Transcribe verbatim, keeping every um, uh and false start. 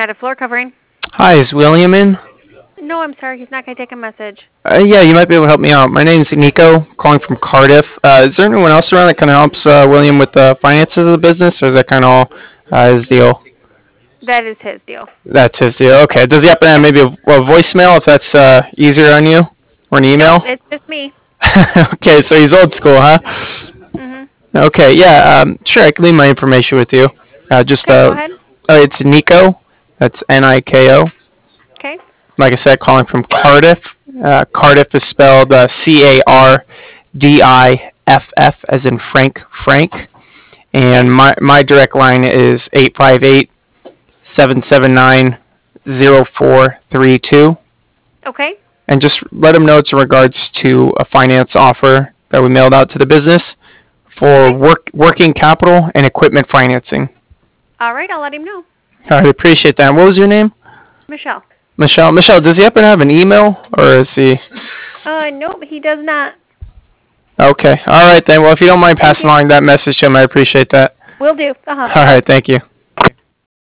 United Floor Covering. Hi, is William in? No, I'm sorry, he's not going to take a message. Uh, yeah, you might be able to help me out. My name's Nico, calling from Cardiff. Uh, is there anyone else around that kind of helps uh, William with the finances of the business, or is that kind of all uh, his deal? That is his deal. That's his deal. Okay. Does he happen to have maybe a, a voicemail if that's uh, easier on you, or an Nope, email? it's just me. Okay, so he's old school, huh? Mhm. Okay, yeah, um, sure. I can leave my information with you. Uh, just Okay, go uh, ahead. uh, it's Nico. That's N I K O. Okay. Like I said, calling from Cardiff. Uh, Cardiff is spelled uh, C A R D I F F, as in Frank Frank. Okay. And my, my direct line is eight five eight, seven seven nine, zero four three two. Okay. And just let them know it's in regards to a finance offer that we mailed out to the business for Okay. work, working capital and equipment financing. All right, I'll let him know. I appreciate that. What was your name? Michelle. Michelle. Michelle, does he happen to have an email, or is he? Uh, nope, he does not. Okay. All right then. Well, if you don't mind Thank passing you. along that message to him, I appreciate that. Will do. Uh huh. All right. Thank you.